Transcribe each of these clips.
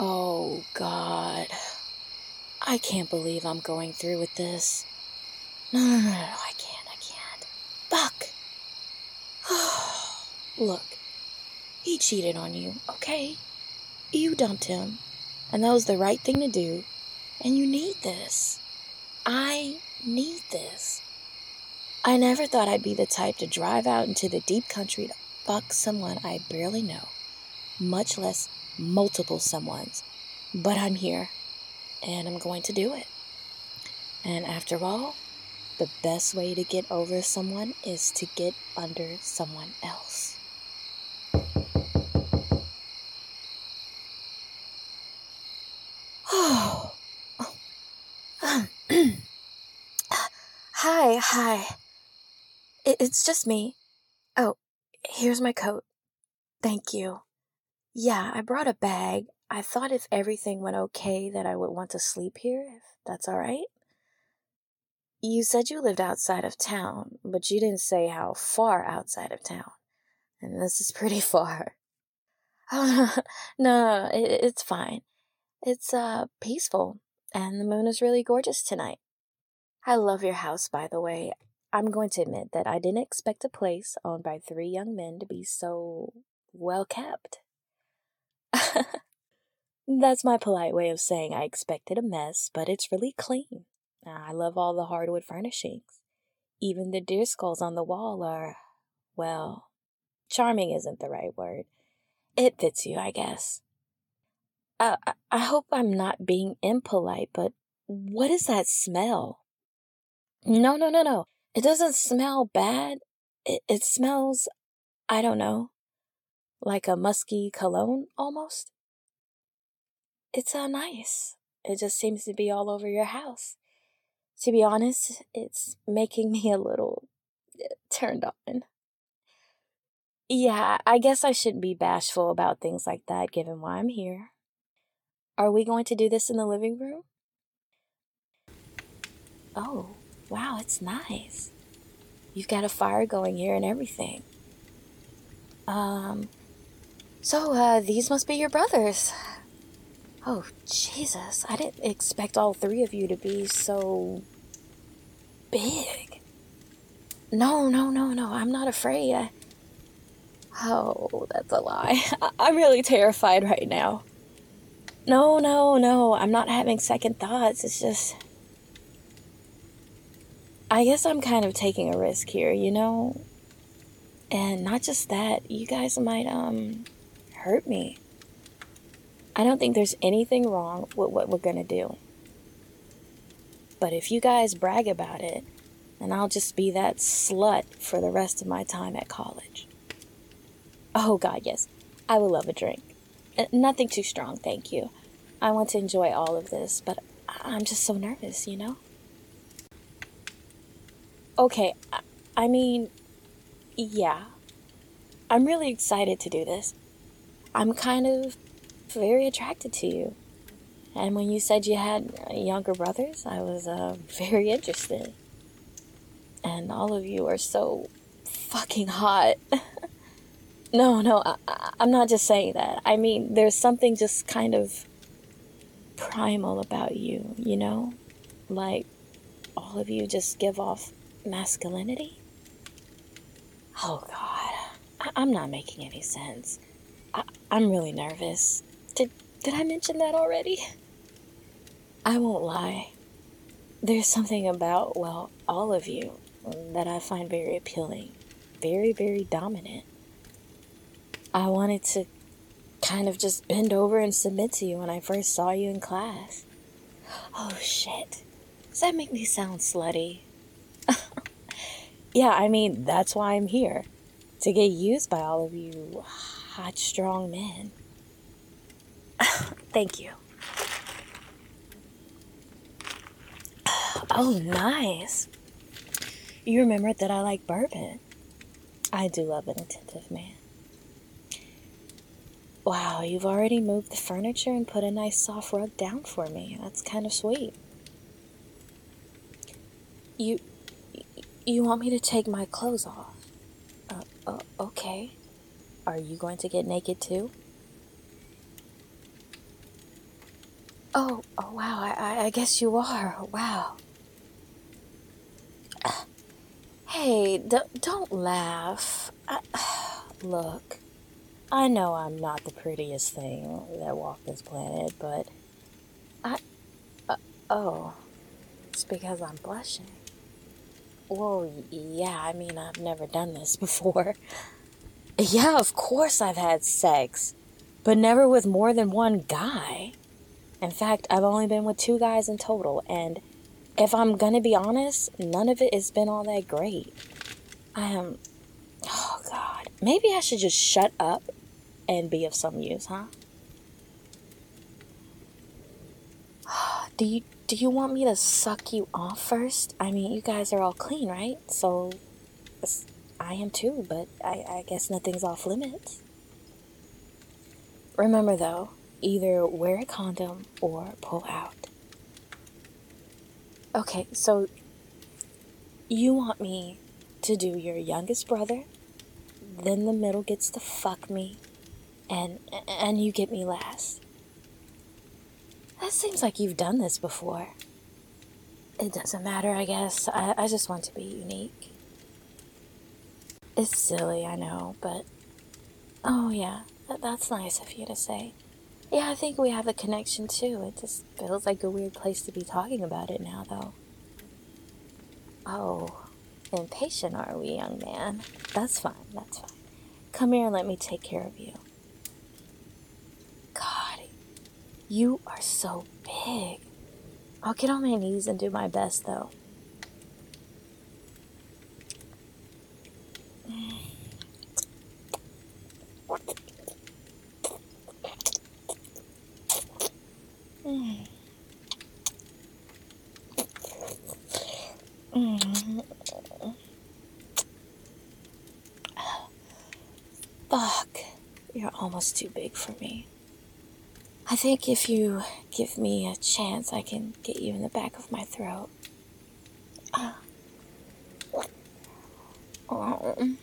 Oh, God. I can't believe I'm going through with this. No, no, no, no, I can't. Fuck! Look, he cheated on you, okay? You dumped him, and that was the right thing to do, and you need this. I need this. I never thought I'd be the type to drive out into the deep country to fuck someone I barely know, much less multiple someones. But I'm here, and I'm going to do it. And after all, the best way to get over someone is to get under someone else. Oh. Hi. It's just me. Oh, here's my coat. Thank you. Yeah, I brought a bag. I thought if everything went okay that I would want to sleep here, if that's all right. You said you lived outside of town, but you didn't say how far outside of town. And this is pretty far. Oh, no, it's fine. It's peaceful, and the moon is really gorgeous tonight. I love your house, by the way. I'm going to admit that I didn't expect a place owned by three young men to be so well kept. That's my polite way of saying I expected a mess, but it's really clean. I love all the hardwood furnishings. Even the deer skulls on the wall are, well, charming isn't the right word. It fits you, I guess. I hope I'm not being impolite, but what is that smell? No. It doesn't smell bad. It smells, I don't know, like a musky cologne almost. It's nice. It just seems to be all over your house. To be honest, it's making me a little turned on. Yeah, I guess I shouldn't be bashful about things like that given why I'm here. Are we going to do this in the living room? Oh, wow, it's nice. You've got a fire going here and everything. Um, so, these must be your brothers. Oh, Jesus, I didn't expect all three of you to be so big. No, I'm not afraid. Oh, that's a lie. I'm really terrified right now. No, I'm not having second thoughts. It's just, I guess I'm kind of taking a risk here, you know? And not just that, you guys might, hurt me. I don't think there's anything wrong with what we're gonna do. But if you guys brag about it, then I'll just be that slut for the rest of my time at college. Oh, God, yes. I will love a drink. Nothing too strong, thank you. I want to enjoy all of this, but I'm just so nervous, you know? Okay, I mean, yeah. I'm really excited to do this. I'm kind of very attracted to you. And when you said you had younger brothers, I was very interested. And all of you are so fucking hot. No, I'm not just saying that. I mean, there's something just kind of primal about you, you know? Like, all of you just give off masculinity? Oh, God. I'm not making any sense. I'm really nervous. Did I mention that already? I won't lie. There's something about, well, all of you that I find very appealing. Very, very dominant. I wanted to kind of just bend over and submit to you when I first saw you in class. Oh, shit. Does that make me sound slutty? Yeah, I mean, that's why I'm here. To get used by all of you hot, strong men. Thank you. Oh, nice. You remembered that I like bourbon. I do love an attentive man. Wow, you've already moved the furniture and put a nice soft rug down for me. That's kind of sweet. You you want me to take my clothes off? Okay. Are you going to get naked too? Oh, wow, I guess you are. Wow. Hey, don't laugh. Look, I know I'm not the prettiest thing that walked this planet, but I. Oh, it's because I'm blushing. Well, yeah, I mean, I've never done this before. Yeah, of course I've had sex, but never with more than one guy. In fact, I've only been with 2 guys in total, and if I'm gonna be honest, none of it has been all that great. I am. Oh, God. Maybe I should just shut up and be of some use, huh? Do you want me to suck you off first? I mean, you guys are all clean, right? So, I am too, but I guess nothing's off limits. Remember though, either wear a condom or pull out. Okay, so you want me to do your youngest brother, then the middle gets to fuck me, and you get me last. That seems like you've done this before. It doesn't matter, I guess. I just want to be unique. It's silly, I know, but oh yeah, that's nice of you to say. Yeah, I think we have a connection too. It just feels like a weird place to be talking about it now, though. Oh, impatient are we, young man? That's fine, that's fine. Come here and let me take care of you. God, you are so big. I'll get on my knees and do my best, though. Mm. Mm. Fuck, you're almost too big for me. I think if you give me a chance, I can get you in the back of my throat. Oh.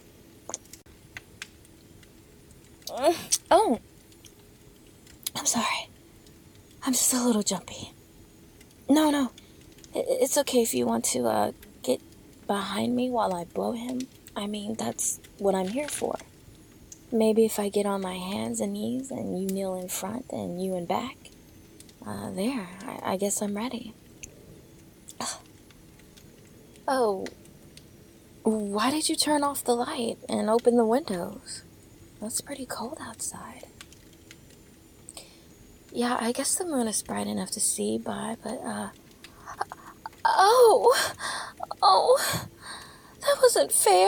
Oh, I'm sorry. I'm just a little jumpy. No. It's okay if you want to, get behind me while I blow him. I mean, that's what I'm here for. Maybe if I get on my hands and knees and you kneel in front and you in back. There. I guess I'm ready. Oh, why did you turn off the light and open the windows? It's pretty cold outside. Yeah, I guess the moon is bright enough to see by, but, oh! Oh! That wasn't fair!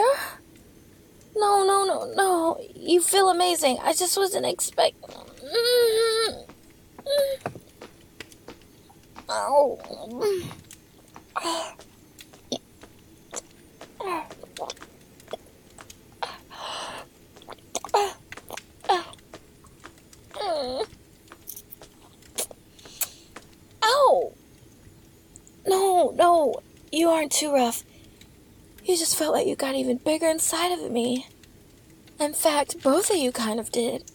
No. You feel amazing. I just wasn't expecting. Oh. Ow! No. You aren't too rough. You just felt like you got even bigger inside of me. In fact, both of you kind of did.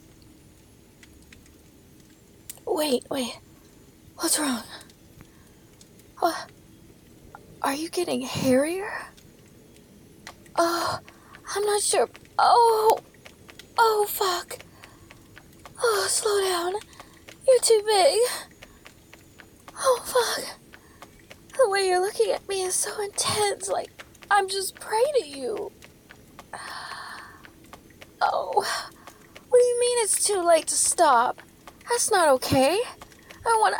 Wait. What's wrong? What? Are you getting hairier? Oh, I'm not sure. Oh, fuck. Oh, slow down. You're too big. Oh, fuck. The way you're looking at me is so intense, like I'm just prey to you. Oh, what do you mean it's too late to stop? That's not okay. I wanna.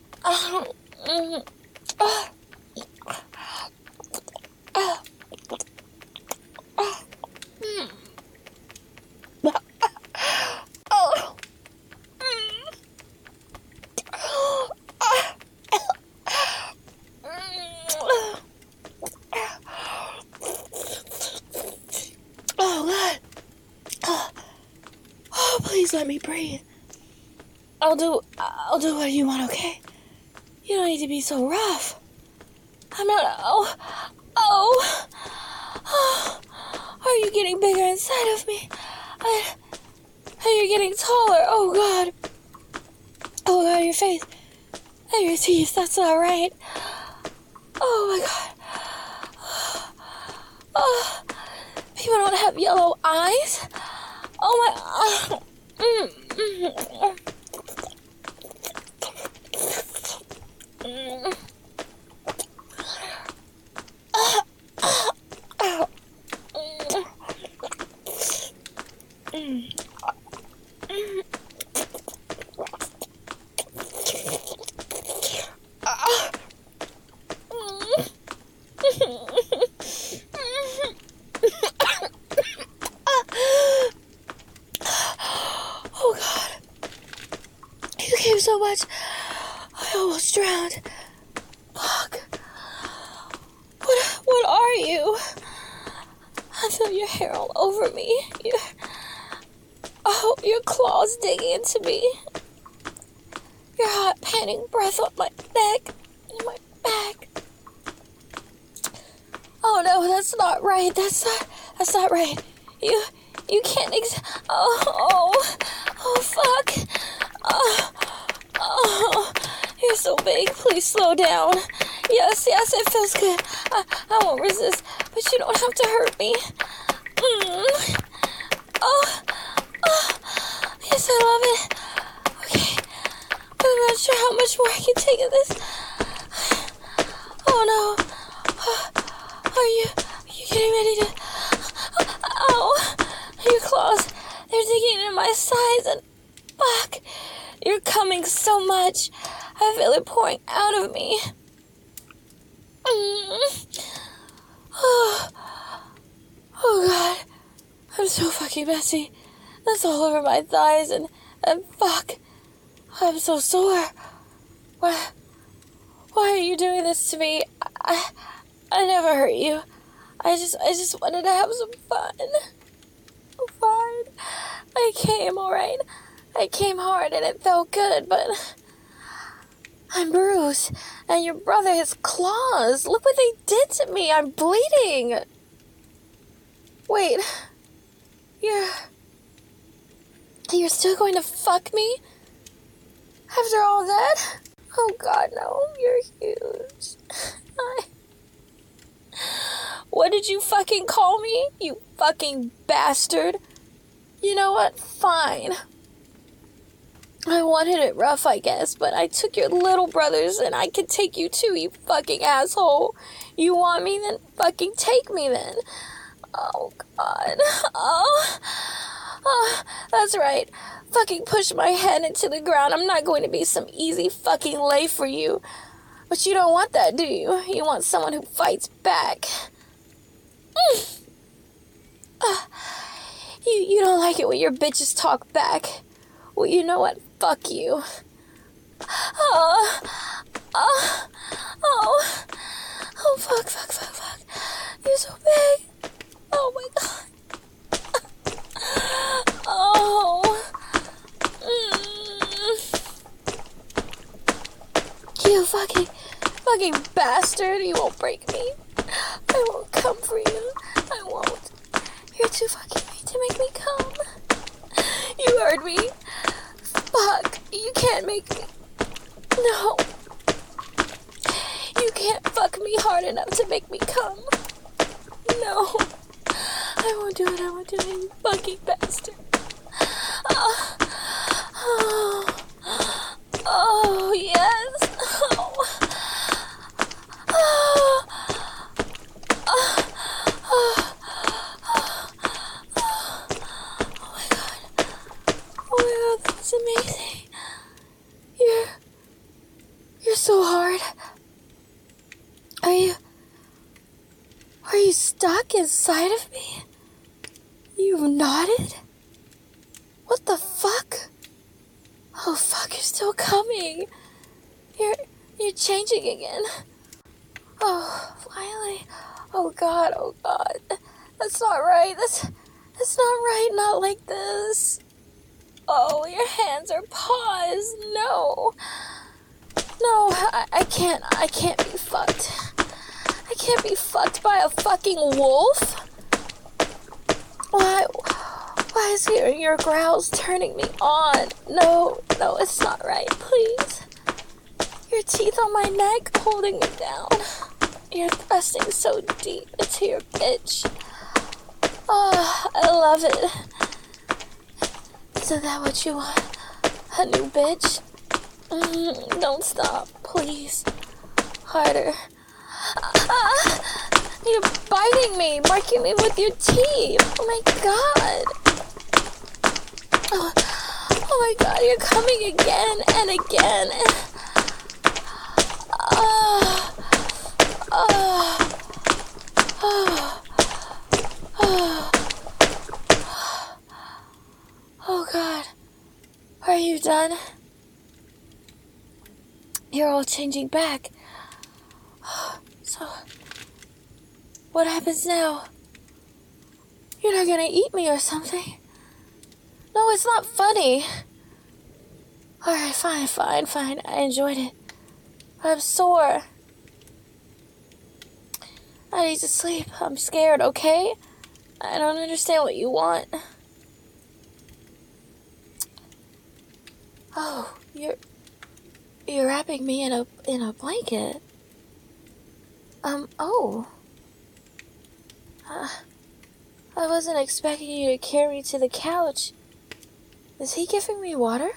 Oh, God. Oh, please let me breathe. I'll do what you want, okay? You don't need to be so rough. I'm not. Oh. Are you getting bigger inside of me? And you're getting taller. Oh, God. Oh, God, your face. And your teeth, that's not right. Oh my god. Oh, people don't have yellow eyes. Oh my. Oh god. You came so much. I almost drowned. Fuck. What are you? I feel your hair all over me. Your claws digging into me. Your hot panting breath on my neck and my back. Oh no, that's not right. That's not right. You can't oh fuck. Oh, you're so big. Please slow down. Yes, it feels good. I won't resist, but you don't have to hurt me. Oh, yes, I love it. Okay, I'm not sure how much more I can take of this. Oh no. Are you getting ready to... Ow. Your claws, they're digging into my sides and... Fuck. You're coming so much. I feel it pouring out of me. Oh god. I'm so fucking messy. That's all over my thighs and fuck. I'm so sore. Why are you doing this to me? I never hurt you. I just wanted to have some fun. Fine. I came, alright? I came hard and it felt good, but I'm bruised. And your brother, his claws. Look what they did to me. I'm bleeding. Wait. You're still going to fuck me? After all that? Oh god, no. You're huge. What did you fucking call me? You fucking bastard. You know what? Fine. I wanted it rough, I guess, but I took your little brothers and I could take you too, you fucking asshole. You want me, then fucking take me then. Oh, God. Oh, that's right. Fucking push my head into the ground. I'm not going to be some easy fucking lay for you. But you don't want that, do you? You want someone who fights back. You don't like it when your bitches talk back. Well, you know what? Fuck you. Oh, fuck. You're so big. Oh my god. Oh. You fucking bastard. You won't break me. I won't come for you. I won't. You're too fucking weak to make me come. You heard me. Fuck. You can't make me. No. You can't fuck me hard enough to make me come. No. I won't do it, you fucking bastard. Oh, yes. Oh my god, that's amazing. You're so hard. Are you stuck inside of me? You nodded? What the fuck? Oh fuck, you're still coming. You're changing again. Oh, finally. Oh god. That's not right. That's not right, not like this. Oh, your hands are paws. No, I can't be fucked. I can't be fucked by a fucking wolf. Why is hearing your growls turning me on? No, it's not right. Please. Your teeth on my neck holding me down. You're thrusting so deep into your bitch. Oh, I love it. Isn't that what you want? A new bitch? Don't stop, please. Harder. You're biting me, marking me with your teeth. Oh my god. Oh my god, you're coming again and again. Oh, oh, oh, oh. Oh god. Are you done? You're all changing back. So, what happens now? You're not gonna eat me or something? No, it's not funny. Alright, fine. I enjoyed it. I'm sore. I need to sleep. I'm scared, okay? I don't understand what you want. Oh, you're wrapping me in a blanket. Oh. I wasn't expecting you to carry me to the couch. Is he giving me water?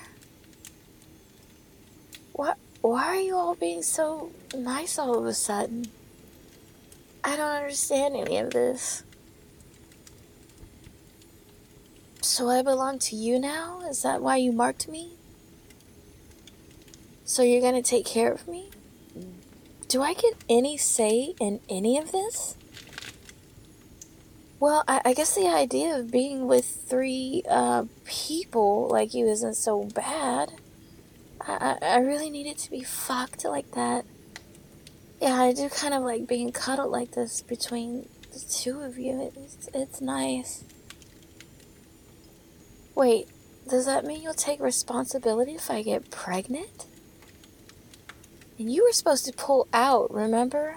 Why are you all being so nice all of a sudden? I don't understand any of this. So I belong to you now? Is that why you marked me? So you're gonna take care of me? Do I get any say in any of this? Well, I guess the idea of being with three people like you isn't so bad. I really need it to be fucked like that. Yeah, I do kind of like being cuddled like this between the two of you. It's nice. Wait, does that mean you'll take responsibility if I get pregnant? And you were supposed to pull out, remember?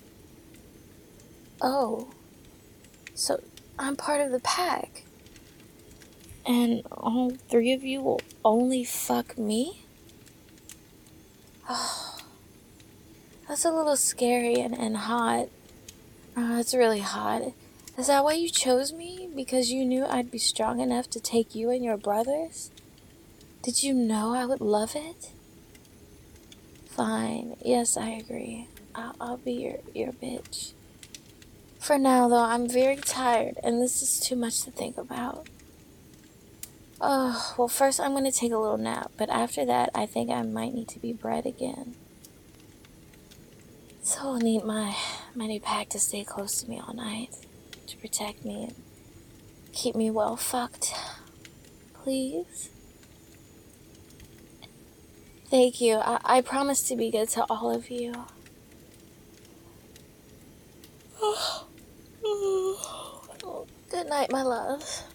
Oh, so I'm part of the pack. And all three of you will only fuck me? Oh, that's a little scary and hot. It's really hot. Is that why you chose me? Because you knew I'd be strong enough to take you and your brothers? Did you know I would love it? Fine. Yes, I agree. I'll be your bitch. For now, though, I'm very tired, and this is too much to think about. Oh, well, first I'm going to take a little nap, but after that, I think I might need to be bred again. So I'll need my new pack to stay close to me all night, to protect me and keep me well fucked. Please? Thank you. I promise to be good to all of you. Oh, good night, my love.